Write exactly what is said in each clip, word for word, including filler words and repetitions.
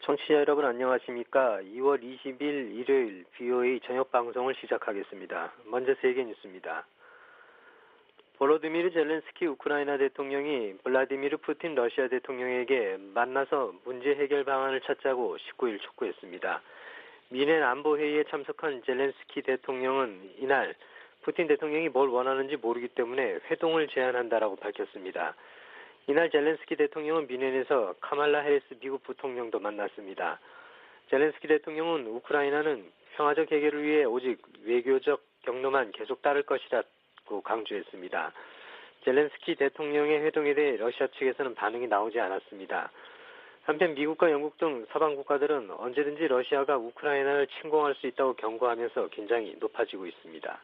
청취자 여러분 안녕하십니까? 이월 이십일 일요일 비오에이 저녁 방송을 시작하겠습니다. 먼저 세계 뉴스입니다. 보로디미르 젤렌스키 우크라이나 대통령이 블라디미르 푸틴 러시아 대통령에게 만나서 문제 해결 방안을 찾자고 십구일 촉구했습니다. 미넨 안보회의에 참석한 젤렌스키 대통령은 이날 푸틴 대통령이 뭘 원하는지 모르기 때문에 회동을 제안한다라고 밝혔습니다. 이날 젤렌스키 대통령은 미넨에서 카말라 해리스 미국 부통령도 만났습니다. 젤렌스키 대통령은 우크라이나는 평화적 해결을 위해 오직 외교적 경로만 계속 따를 것이라고 강조했습니다. 젤렌스키 대통령의 회동에 대해 러시아 측에서는 반응이 나오지 않았습니다. 한편 미국과 영국 등 서방 국가들은 언제든지 러시아가 우크라이나를 침공할 수 있다고 경고하면서 긴장이 높아지고 있습니다.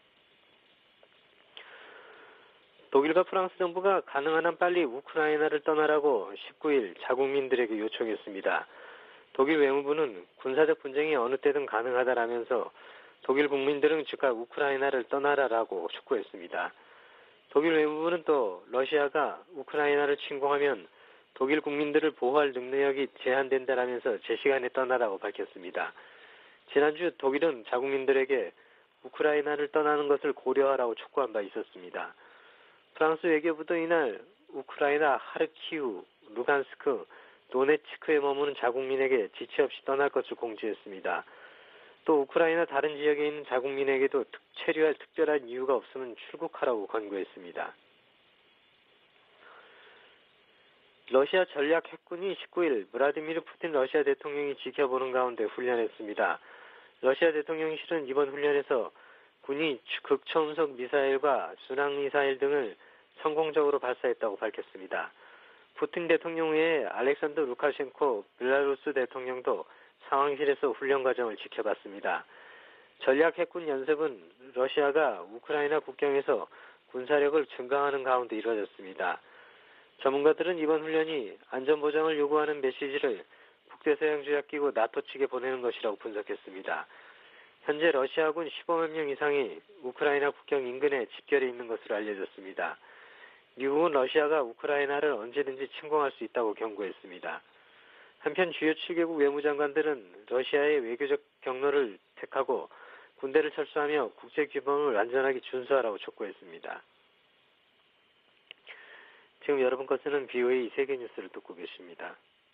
독일과 프랑스 정부가 가능한 한 빨리 우크라이나를 떠나라고 십구일 자국민들에게 요청했습니다. 독일 외무부는 군사적 분쟁이 어느 때든 가능하다라면서 독일 국민들은 즉각 우크라이나를 떠나라라고 촉구했습니다. 독일 외무부는 또 러시아가 우크라이나를 침공하면 독일 국민들을 보호할 능력이 제한된다라면서 제 시간에 떠나라고 밝혔습니다. 지난주 독일은 자국민들에게 우크라이나를 떠나는 것을 고려하라고 촉구한 바 있었습니다. 프랑스 외교부도 이날 우크라이나 하르키우, 루간스크, 도네츠크에 머무는 자국민에게 지체 없이 떠날 것을 공지했습니다. 또 우크라이나 다른 지역에 있는 자국민에게도 체류할 특별한 이유가 없으면 출국하라고 권고했습니다. 러시아 전략 핵군이 십구일 블라디미르 푸틴 러시아 대통령이 지켜보는 가운데 훈련했습니다. 러시아 대통령실은 이번 훈련에서 군이 극초음속 미사일과 순항미사일 등을 성공적으로 발사했다고 밝혔습니다. 푸틴 대통령 외에 알렉산더 루카셴코 벨라루스 대통령도 상황실에서 훈련 과정을 지켜봤습니다. 전략 핵군 연습은 러시아가 우크라이나 국경에서 군사력을 증강하는 가운데 이루어졌습니다. 전문가들은 이번 훈련이 안전보장을 요구하는 메시지를 국제서양조약기구 나토 측에 보내는 것이라고 분석했습니다. 현재 러시아군 십오만 명 이상이 우크라이나 국경 인근에 집결해 있는 것으로 알려졌습니다. 미국은 러시아가 우크라이나를 언제든지 침공할 수 있다고 경고했습니다. 한편 주요 칠 개국 외무장관들은 러시아의 외교적 경로를 택하고 군대를 철수하며 국제규범을 완전하게 준수하라고 촉구했습니다. 지금 여러분 것은 비오에이 세계뉴스를 듣고 계십니다.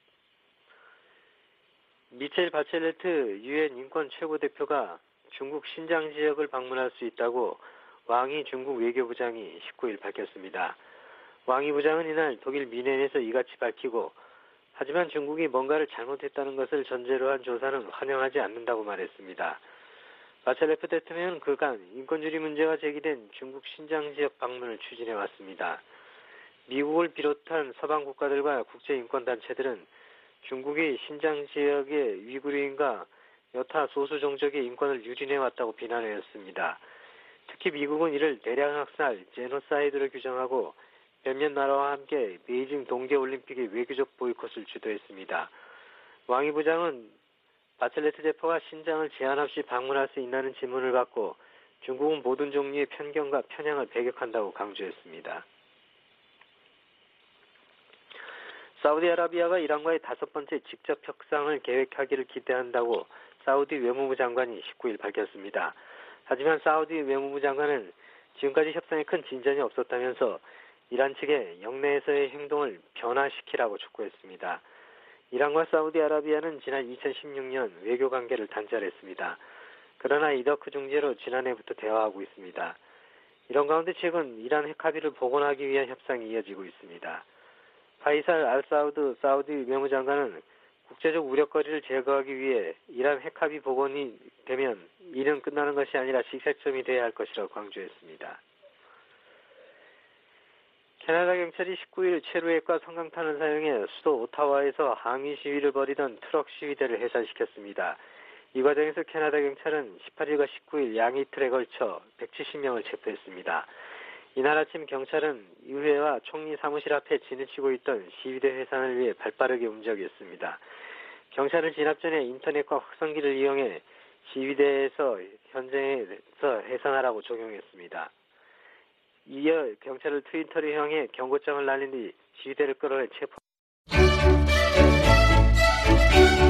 미첼 바첼레트 유엔 인권 최고대표가 중국 신장 지역을 방문할 수 있다고 왕이 중국 외교부장이 십구일 밝혔습니다. 왕이 부장은 이날 독일 미넨에서 이같이 밝히고 하지만 중국이 뭔가를 잘못했다는 것을 전제로 한 조사는 환영하지 않는다고 말했습니다. 바첼레트 대통령은 그간 인권주의 문제가 제기된 중국 신장 지역 방문을 추진해왔습니다. 미국을 비롯한 서방 국가들과 국제인권단체들은 중국이 신장 지역의 위구르인과 여타 소수 종족의 인권을 유린해왔다고 비난하였습니다. 특히 미국은 이를 대량학살, 제노사이드로 규정하고 몇몇 나라와 함께 베이징 동계올림픽의 외교적 보이콧을 주도했습니다. 왕이 부장은 바첼레트 대표가 신장을 제한 없이 방문할 수 있냐는 질문을 받고 중국은 모든 종류의 편견과 편향을 배격한다고 강조했습니다. 사우디아라비아가 이란과의 다섯 번째 직접 협상을 계획하기를 기대한다고 사우디 외무부 장관이 십구일 밝혔습니다. 하지만 사우디 외무부 장관은 지금까지 협상에 큰 진전이 없었다면서 이란 측의 영내에서의 행동을 변화시키라고 촉구했습니다. 이란과 사우디아라비아는 지난 이천십육년 외교관계를 단절했습니다. 그러나 이더크 중재로 지난해부터 대화하고 있습니다. 이런 가운데 최근 이란 핵합의를 복원하기 위한 협상이 이어지고 있습니다. 파이살 알사우드 사우디 외무장관은 국제적 우려거리를 제거하기 위해 이란 핵합의 복원이 되면 이는 끝나는 것이 아니라 시작점이 돼야 할 것이라고 강조했습니다. 캐나다 경찰이 십구일 체류액과 성강탄을 사용해 수도 오타와에서 항의 시위를 벌이던 트럭 시위대를 해산시켰습니다. 이 과정에서 캐나다 경찰은 십팔일과 십구일 양이틀에 걸쳐 백칠십 명을 체포했습니다. 이날 아침 경찰은 의회와 총리 사무실 앞에 진을 치고 있던 시위대 해산을 위해 발빠르게 움직였습니다. 경찰은 진압 전에 인터넷과 확성기를 이용해 시위대에서 현장에서 해산하라고 종용했습니다. 이어 경찰을 트위터를 향해 경고장을 날린 뒤 시위대를 끌어내 체포.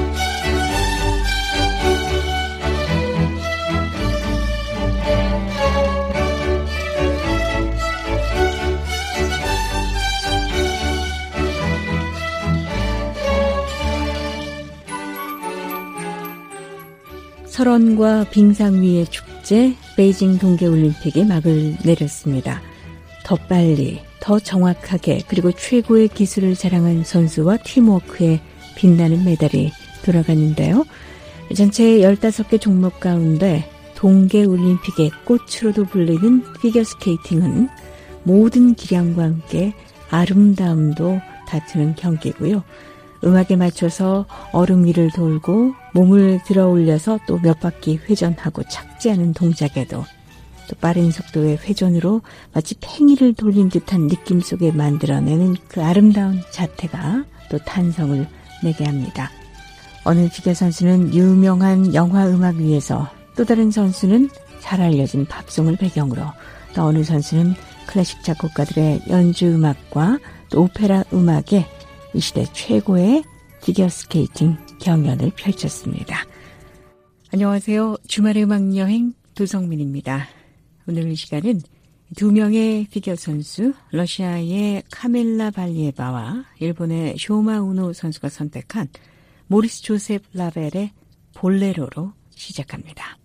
설원과 빙상 위의 축제 베이징 동계올림픽이 막을 내렸습니다. 더 빨리, 더 정확하게 그리고 최고의 기술을 자랑한 선수와 팀워크에 빛나는 메달이 돌아갔는데요. 전체 열다섯 개 종목 가운데 동계올림픽의 꽃으로도 불리는 피겨스케이팅은 모든 기량과 함께 아름다움도 다투는 경기고요. 음악에 맞춰서 얼음 위를 돌고 몸을 들어 올려서 또 몇 바퀴 회전하고 착지하는 동작에도 또 빠른 속도의 회전으로 마치 팽이를 돌린 듯한 느낌 속에 만들어내는 그 아름다운 자태가 또 탄성을 내게 합니다. 어느 피겨 선수는 유명한 영화 음악 위에서 또 다른 선수는 잘 알려진 팝송을 배경으로 또 어느 선수는 클래식 작곡가들의 연주 음악과 또 오페라 음악에 이 시대 최고의 피겨스케이팅 경연을 펼쳤습니다. 안녕하세요. 주말의 음악여행 도성민입니다. 오늘 이 시간은 두 명의 피겨 선수, 러시아의 카멜라 발리에바와 일본의 쇼마 우노 선수가 선택한 모리스 조셉 라벨의 볼레로로 시작합니다.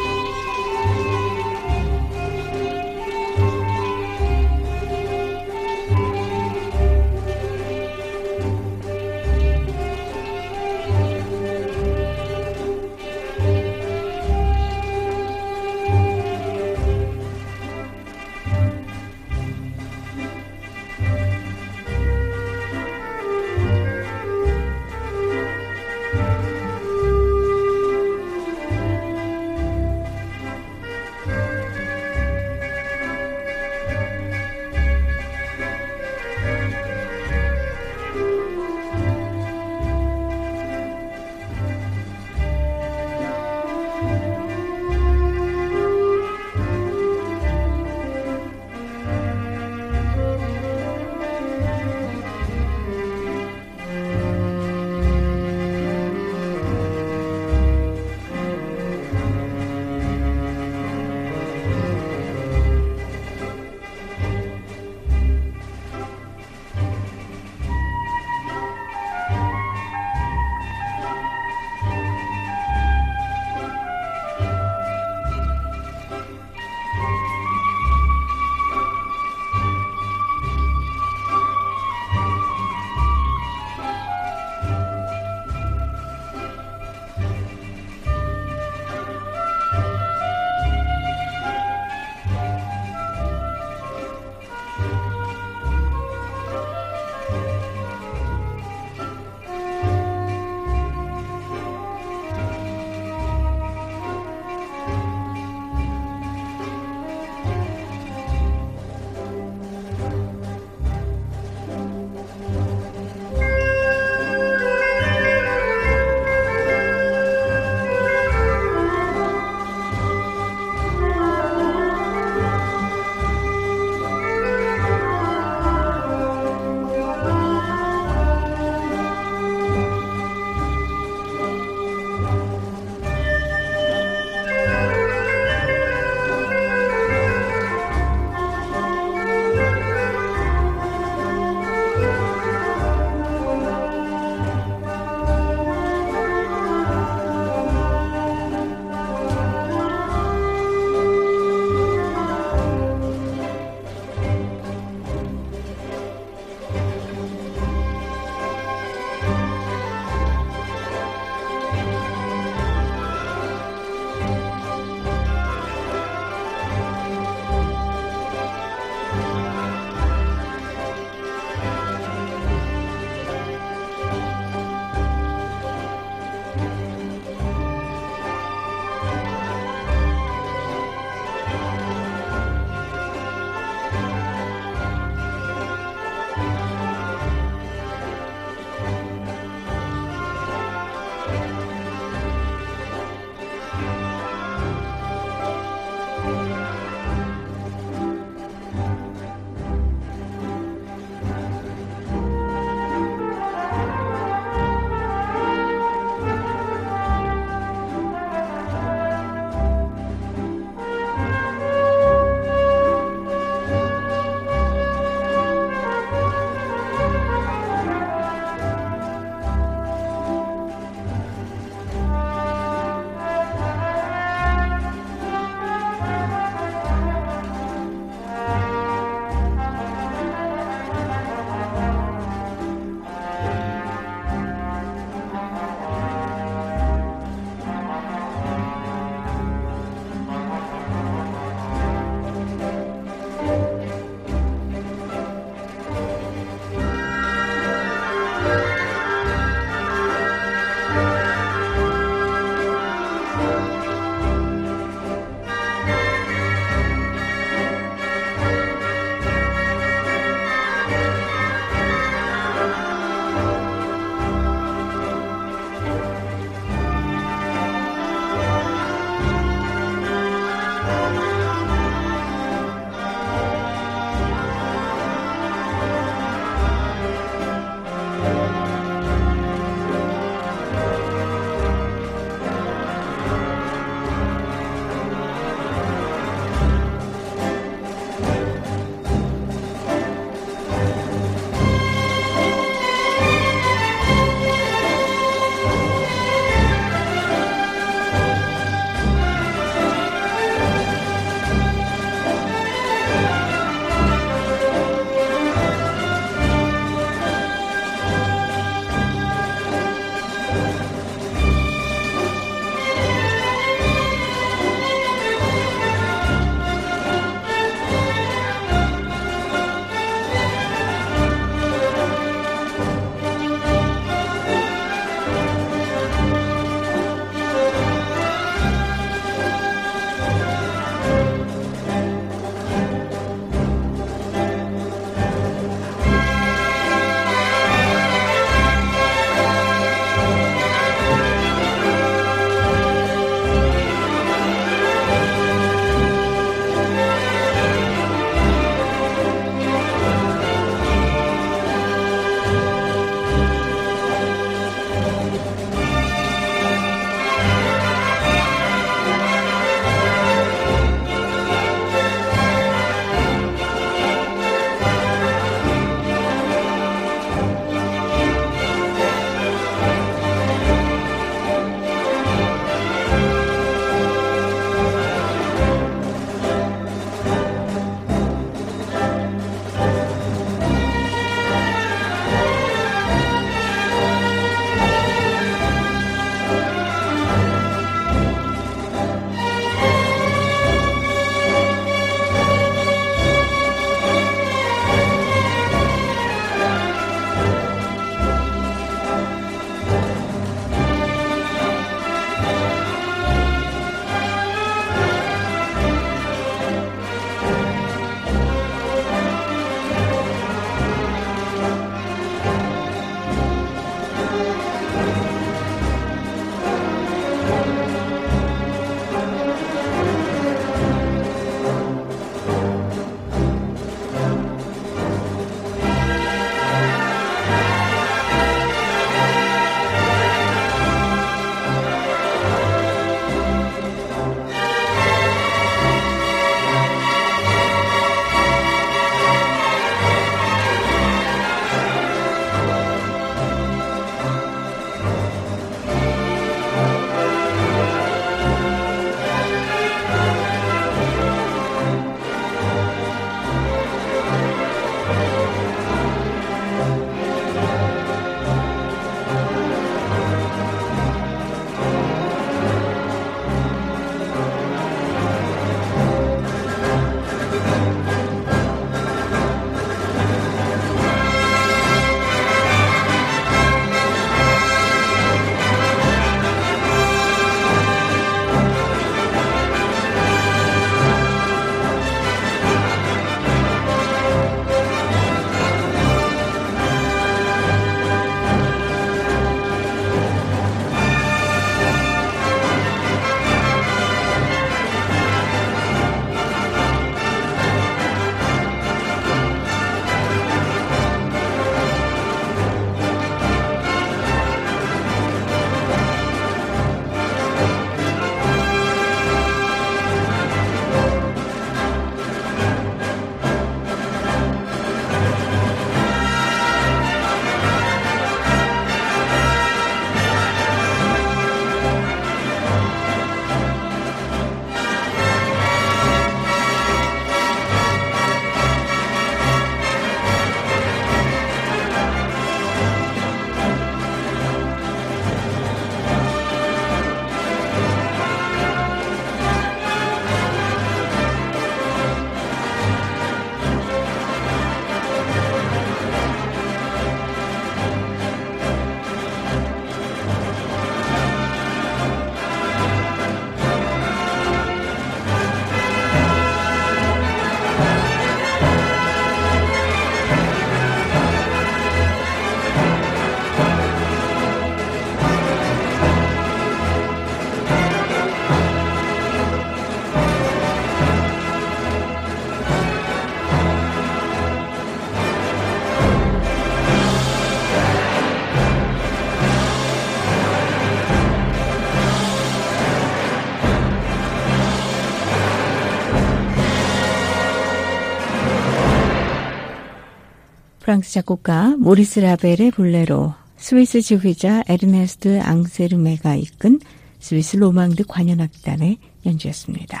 프랑스 작곡가 모리스 라벨의 볼레로, 스위스 지휘자 에르네스트 앙세르메가 이끈 스위스 로망드 관현악단의 연주였습니다.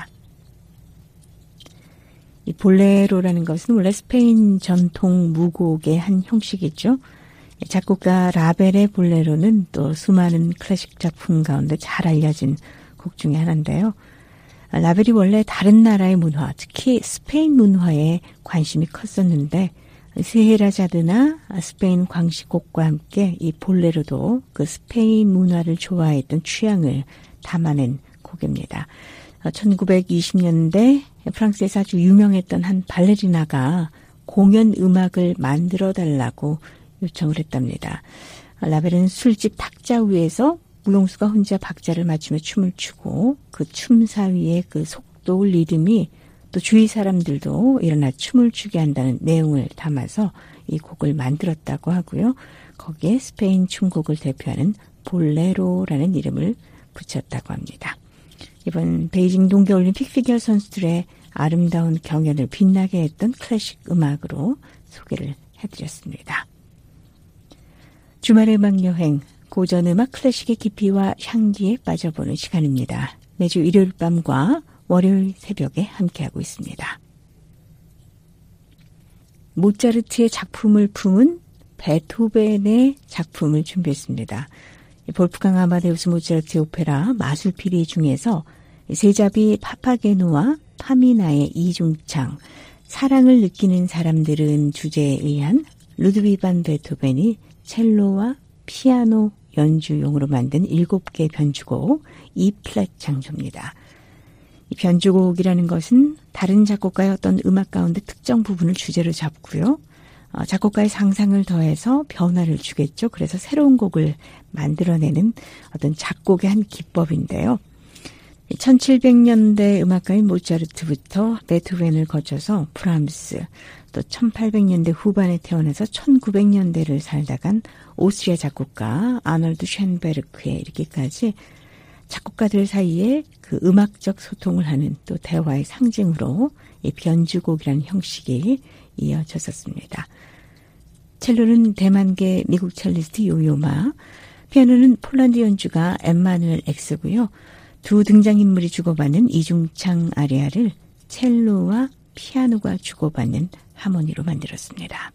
이 볼레로라는 것은 원래 스페인 전통 무곡의 한 형식이죠. 작곡가 라벨의 볼레로는 또 수많은 클래식 작품 가운데 잘 알려진 곡 중에 하나인데요. 라벨이 원래 다른 나라의 문화, 특히 스페인 문화에 관심이 컸었는데 스헤라자드나 스페인 광시곡과 함께 이 볼레로도 그 스페인 문화를 좋아했던 취향을 담아낸 곡입니다. 천구백이십 년대 프랑스에서 아주 유명했던 한 발레리나가 공연 음악을 만들어달라고 요청을 했답니다. 라벨은 술집 탁자 위에서 물롱수가 혼자 박자를 맞추며 춤을 추고 그 춤사 위에 그 속도, 리듬이 또 주위 사람들도 일어나 춤을 추게 한다는 내용을 담아서 이 곡을 만들었다고 하고요. 거기에 스페인 춤곡을 대표하는 볼레로라는 이름을 붙였다고 합니다. 이번 베이징 동계올림픽 피겨 선수들의 아름다운 경연을 빛나게 했던 클래식 음악으로 소개를 해드렸습니다. 주말의 음악여행, 고전음악 클래식의 깊이와 향기에 빠져보는 시간입니다. 매주 일요일 밤과 월요일 새벽에 함께하고 있습니다. 모차르트의 작품을 품은 베토벤의 작품을 준비했습니다. 볼프강 아마데우스 모차르트의 오페라 마술피리 중에서 세자비 파파게노와 파미나의 이중창, 사랑을 느끼는 사람들은 주제에 의한 루드비 반 베토벤이 첼로와 피아노 연주용으로 만든 일곱 개 변주곡 이 플랫 장조입니다. 이 변주곡이라는 것은 다른 작곡가의 어떤 음악 가운데 특정 부분을 주제로 잡고요. 어, 작곡가의 상상을 더해서 변화를 주겠죠. 그래서 새로운 곡을 만들어내는 어떤 작곡의 한 기법인데요. 천칠백 년대 음악가인 모차르트부터 베토벤을 거쳐서 프람스, 또 천팔백 년대 후반에 태어나서 천구백 년대를 살다간 오스트리아 작곡가 아놀드 쉔베르크에 이르기까지 작곡가들 사이에 그 음악적 소통을 하는 또 대화의 상징으로 이 변주곡이라는 형식이 이어졌었습니다. 첼로는 대만계 미국 첼리스트 요요마, 피아노는 폴란드 연주가 엠마누엘 엑스고요. 두 등장인물이 주고받는 이중창 아리아를 첼로와 피아노가 주고받는 하모니로 만들었습니다.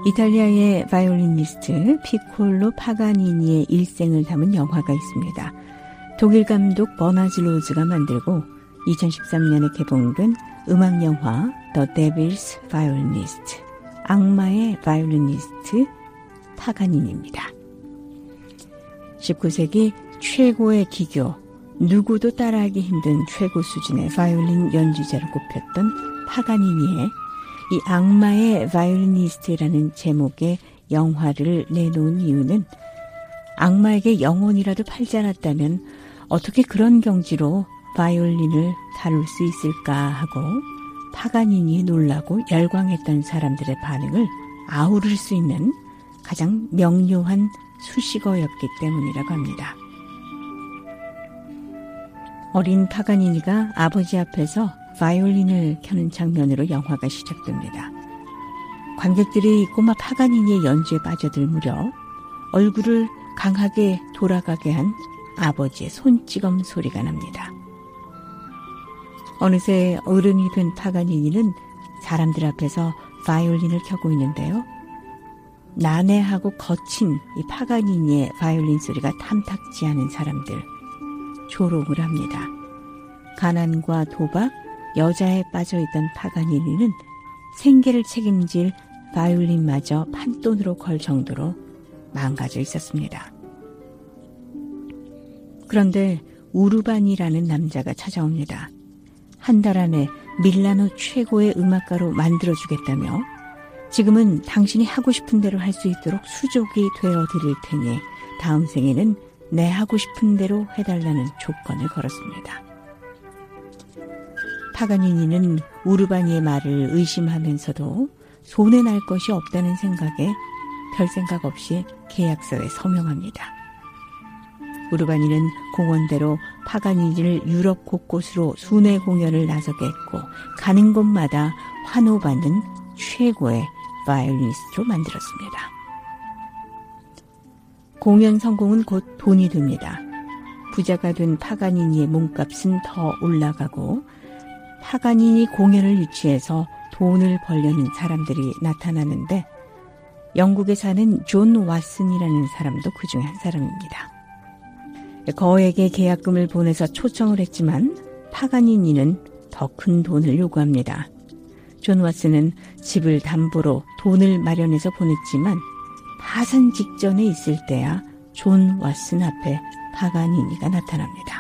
이탈리아의 바이올리니스트 피콜로 파가니니의 일생을 담은 영화가 있습니다. 독일 감독 버나즈 로즈가 만들고 이천십삼 년에 개봉된 음악영화 The Devil's Violinist, 악마의 바이올리니스트 파가니니입니다. 십구 세기 최고의 기교, 누구도 따라하기 힘든 최고 수준의 바이올린 연주자로 꼽혔던 파가니니의 이 악마의 바이올리니스트라는 제목의 영화를 내놓은 이유는 악마에게 영혼이라도 팔지 않았다면 어떻게 그런 경지로 바이올린을 다룰 수 있을까 하고 파가니니에 놀라고 열광했던 사람들의 반응을 아우를 수 있는 가장 명료한 수식어였기 때문이라고 합니다. 어린 파가니니가 아버지 앞에서 바이올린을 켜는 장면으로 영화가 시작됩니다. 관객들이 꼬마 파가니니의 연주에 빠져들 무렵 얼굴을 강하게 돌아가게 한 아버지의 손찌검 소리가 납니다. 어느새 어른이 된 파가니니는 사람들 앞에서 바이올린을 켜고 있는데요. 난해하고 거친 이 파가니니의 바이올린 소리가 탐탁지 않은 사람들, 조롱을 합니다. 가난과 도박, 여자에 빠져있던 파가니니는 생계를 책임질 바이올린마저 판돈으로 걸 정도로 망가져 있었습니다. 그런데 우르바니라는 남자가 찾아옵니다. 한 달 안에 밀라노 최고의 음악가로 만들어주겠다며 지금은 당신이 하고 싶은 대로 할 수 있도록 수족이 되어드릴 테니 다음 생에는 내 하고 싶은 대로 해달라는 조건을 걸었습니다. 파가니니는 우르바니의 말을 의심하면서도 손해날 것이 없다는 생각에 별 생각 없이 계약서에 서명합니다. 우르바니는 공원대로 파가니니를 유럽 곳곳으로 순회 공연을 나서게 했고 가는 곳마다 환호받는 최고의 바이올리니스트로 만들었습니다. 공연 성공은 곧 돈이 됩니다. 부자가 된 파가니니의 몸값은 더 올라가고 파가니니 공연을 유치해서 돈을 벌려는 사람들이 나타나는데 영국에 사는 존 왓슨이라는 사람도 그 중에 한 사람입니다. 거액의 계약금을 보내서 초청을 했지만 파가니니는 더 큰 돈을 요구합니다. 존 왓슨은 집을 담보로 돈을 마련해서 보냈지만 파산 직전에 있을 때야 존 왓슨 앞에 파가니니가 나타납니다.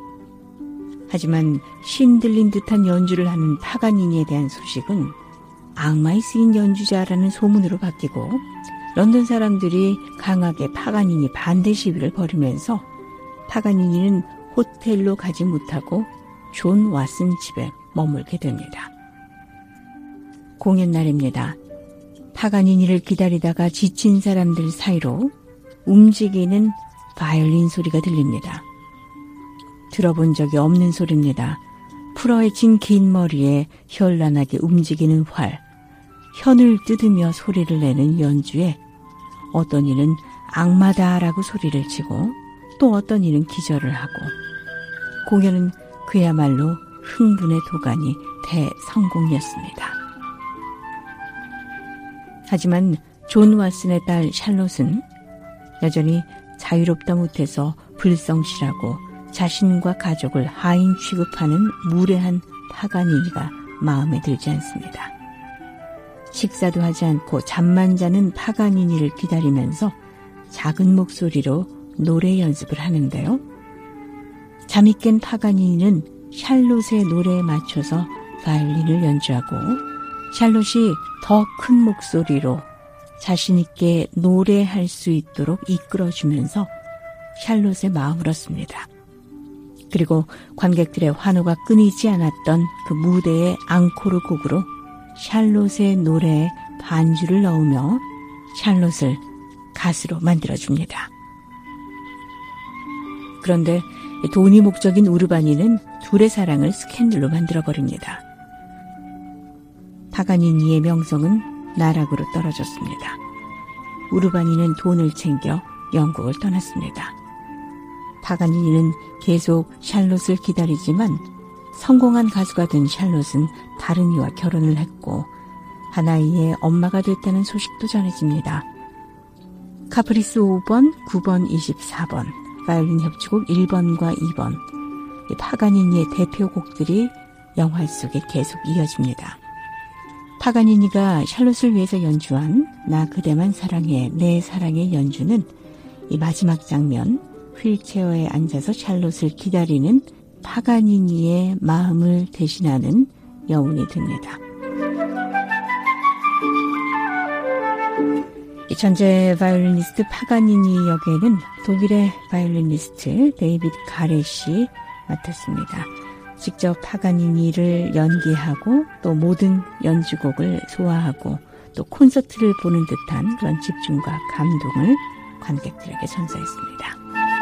하지만 신 들린 듯한 연주를 하는 파가니니에 대한 소식은 악마의 쓰인 연주자라는 소문으로 바뀌고 런던 사람들이 강하게 파가니니 반대 시위를 벌이면서 파가니니는 호텔로 가지 못하고 존 왓슨 집에 머물게 됩니다. 공연 날입니다. 파가니니를 기다리다가 지친 사람들 사이로 움직이는 바이올린 소리가 들립니다. 들어본 적이 없는 소리입니다. 풀어헤친 긴 머리에 현란하게 움직이는 활, 현을 뜯으며 소리를 내는 연주에 어떤 이는 악마다라고 소리를 치고 또 어떤 이는 기절을 하고 공연은 그야말로 흥분의 도가니 대성공이었습니다. 하지만 존 왓슨의 딸 샬롯은 여전히 자유롭다 못해서 불성실하고 자신과 가족을 하인 취급하는 무례한 파가니니가 마음에 들지 않습니다. 식사도 하지 않고 잠만 자는 파가니니를 기다리면서 작은 목소리로 노래 연습을 하는데요. 잠이 깬 파가니니는 샬롯의 노래에 맞춰서 바이올린을 연주하고 샬롯이 더 큰 목소리로 자신있게 노래할 수 있도록 이끌어주면서 샬롯의 마음을 얻습니다. 그리고 관객들의 환호가 끊이지 않았던 그 무대의 앙코르 곡으로 샬롯의 노래에 반주를 넣으며 샬롯을 가수로 만들어줍니다. 그런데 돈이 목적인 우르바니는 둘의 사랑을 스캔들로 만들어버립니다. 파가니니의 명성은 나락으로 떨어졌습니다. 우르바니는 돈을 챙겨 영국을 떠났습니다. 파가니니는 계속 샬롯을 기다리지만 성공한 가수가 된 샬롯은 다른 이와 결혼을 했고 한 아이의 엄마가 됐다는 소식도 전해집니다. 카프리스 오 번, 구 번, 이십사 번, 바이올린 협주곡 일 번과 이 번, 이 파가니니의 대표곡들이 영화 속에 계속 이어집니다. 파가니니가 샬롯을 위해서 연주한 나 그대만 사랑해 내 사랑의 연주는 이 마지막 장면, 휠체어에 앉아서 샬롯을 기다리는 파가니니의 마음을 대신하는 여운이 됩니다. 전제 바이올리니스트 파가니니 역에는 독일의 바이올리니스트 데이비드 가렛이 맡았습니다. 직접 파가니니를 연기하고 또 모든 연주곡을 소화하고 또 콘서트를 보는 듯한 그런 집중과 감동을 관객들에게 선사했습니다.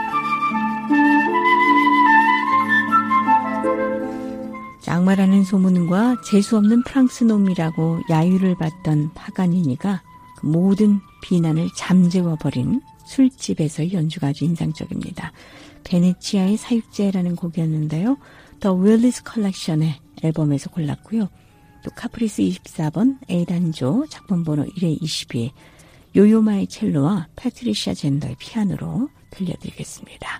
악마라는 소문과 재수없는 프랑스 놈이라고 야유를 받던 파가니니가 모든 비난을 잠재워버린 술집에서의 연주가 아주 인상적입니다. 베네치아의 사육제라는 곡이었는데요. 더 윌리스 컬렉션의 앨범에서 골랐고요. 또 카프리스 이십사 번 A단조 작품번호 일에 이십이 요요마의 첼로와 패트리샤 젠더의 피아노로 들려드리겠습니다.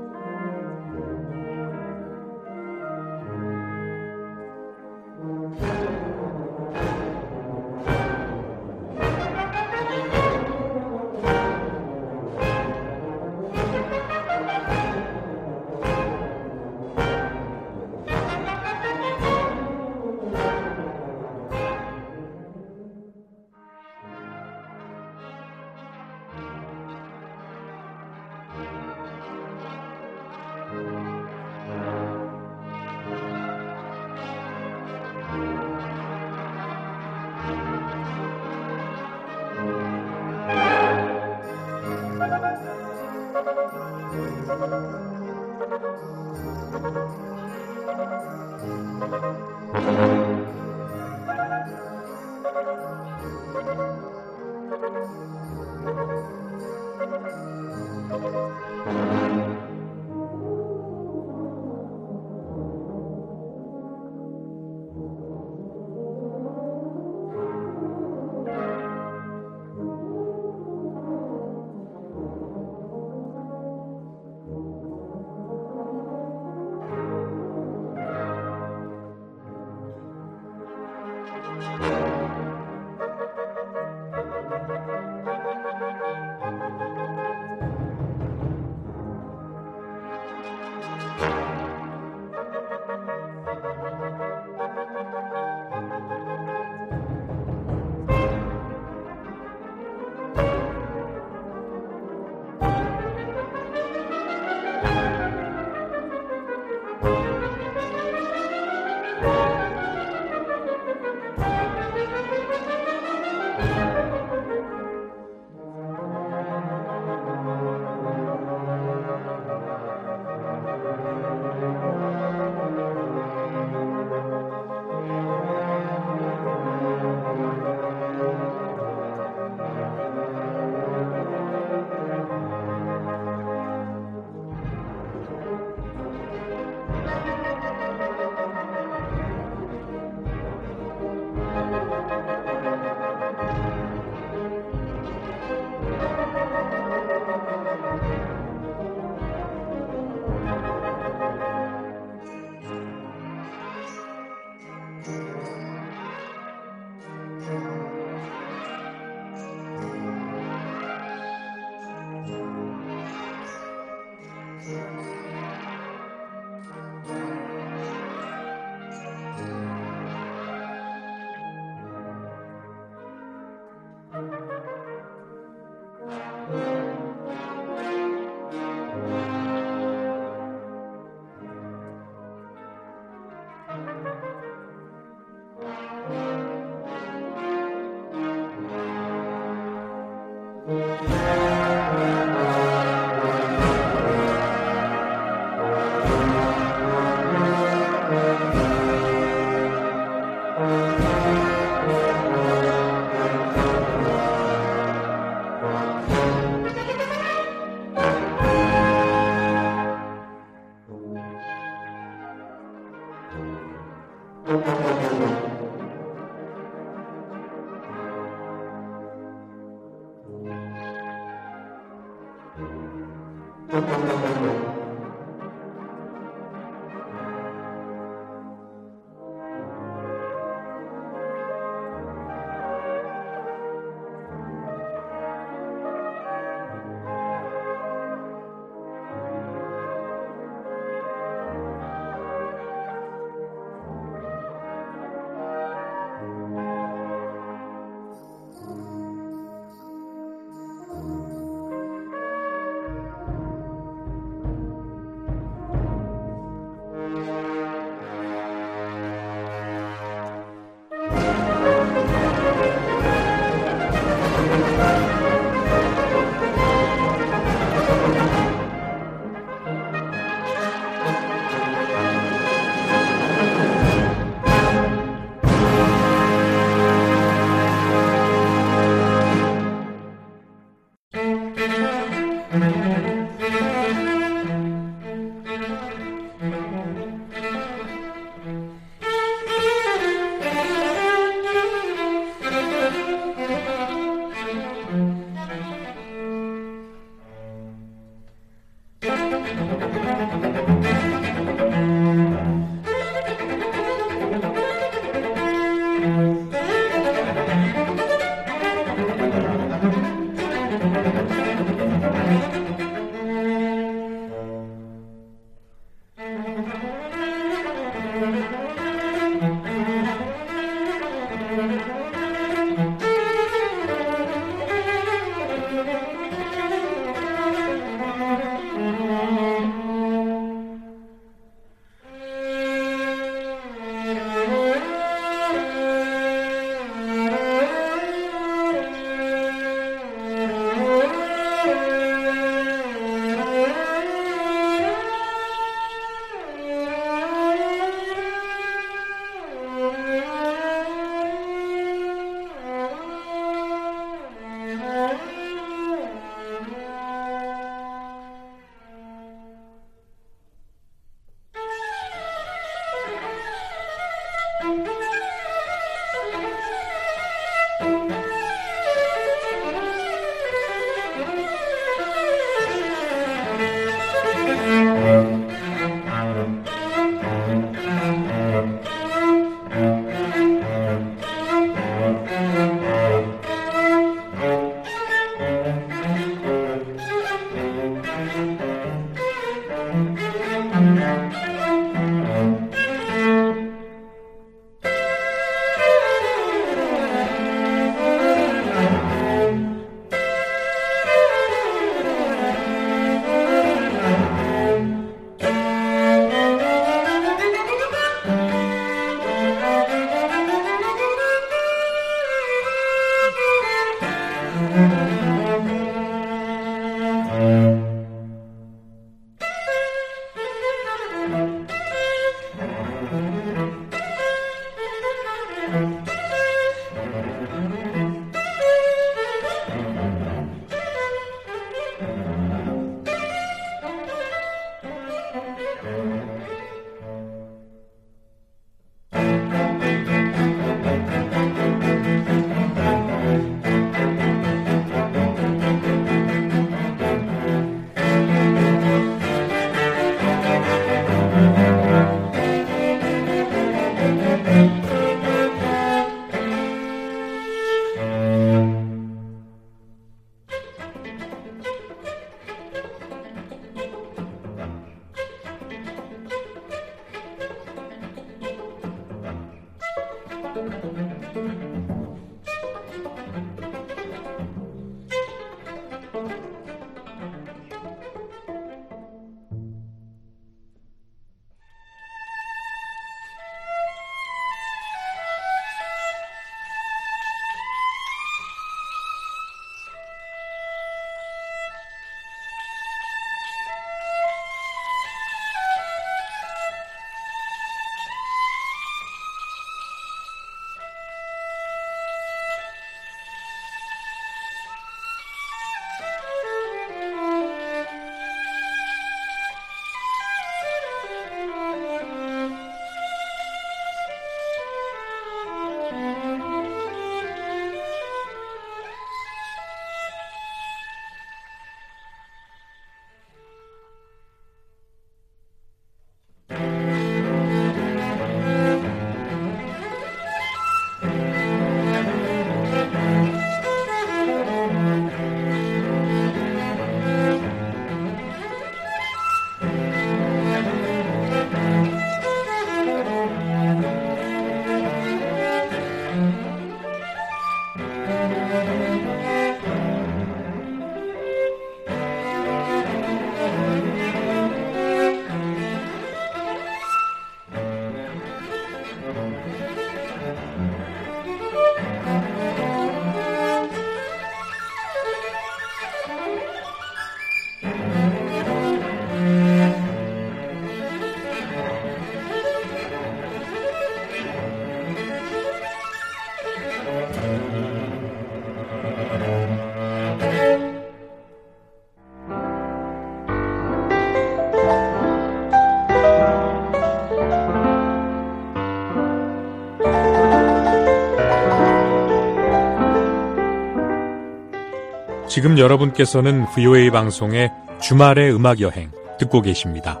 지금 여러분께서는 브이오에이 방송의 주말의 음악 여행 듣고 계십니다.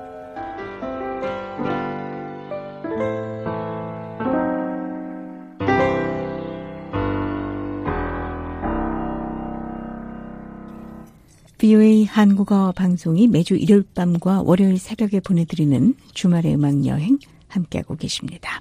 브이오에이 한국어 방송이 매주 일요일 밤과 월요일 새벽에 보내드리는 주말의 음악 여행 함께하고 계십니다.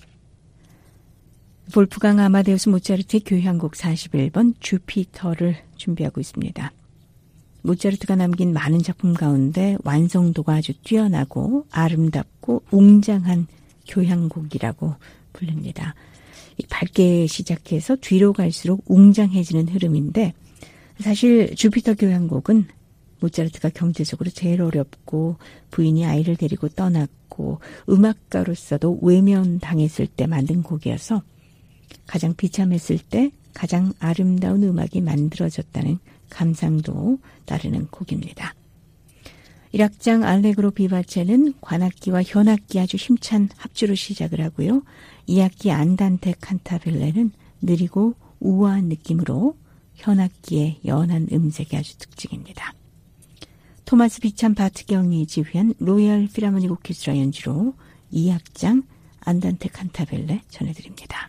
볼프강 아마데우스 모차르트의 교향곡 사십일 번 주피터를 준비하고 있습니다. 모차르트가 남긴 많은 작품 가운데 완성도가 아주 뛰어나고 아름답고 웅장한 교향곡이라고 불립니다. 밝게 시작해서 뒤로 갈수록 웅장해지는 흐름인데 사실 주피터 교향곡은 모차르트가 경제적으로 제일 어렵고 부인이 아이를 데리고 떠났고 음악가로서도 외면당했을 때 만든 곡이어서 가장 비참했을 때 가장 아름다운 음악이 만들어졌다는 감상도 따르는 곡입니다. 일 악장 알레그로 비바체는 관악기와 현악기 아주 힘찬 합주로 시작을 하고요. 이 악기 안단테 칸타벨레는 느리고 우아한 느낌으로 현악기의 연한 음색이 아주 특징입니다. 토마스 비참 바트경이 지휘한 로열 필하모닉 오케스트라 연주로 이 악장 안단테 칸타벨레 전해드립니다.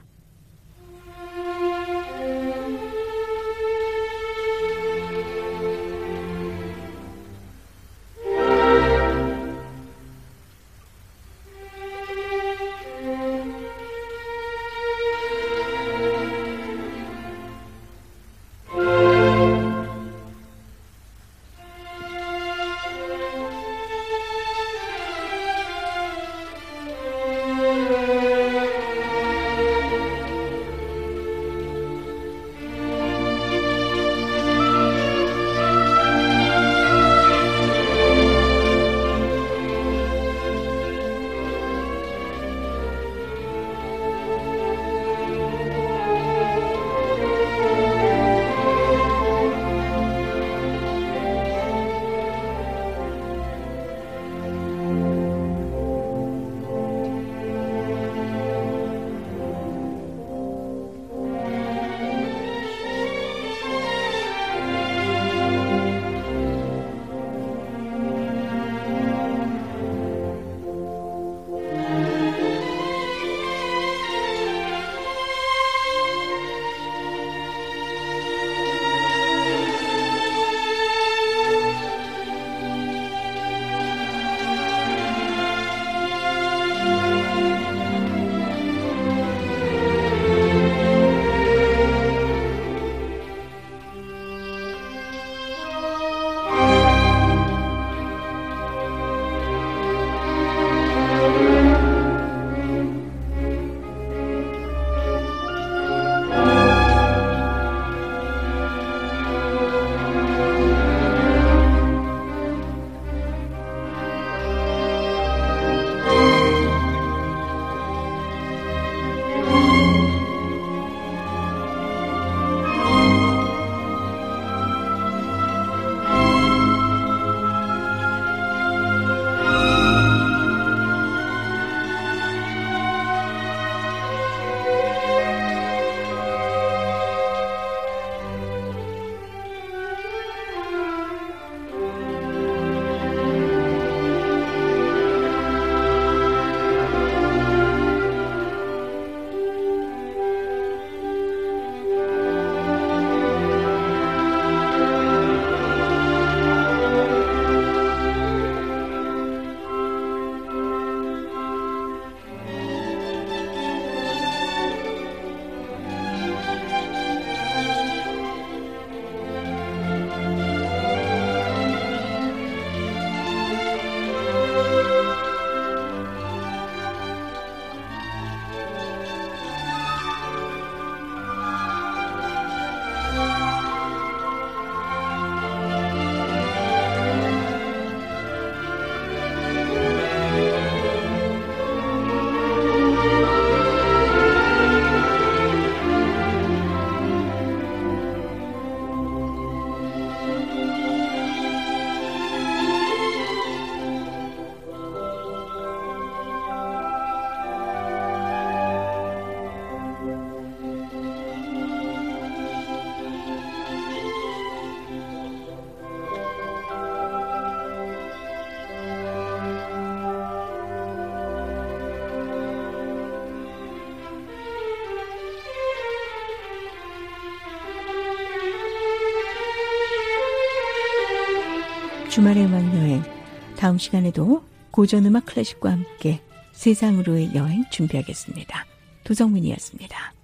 주말의 음악 여행. 다음 시간에도 고전 음악 클래식과 함께 세상으로의 여행 준비하겠습니다. 도성민이었습니다.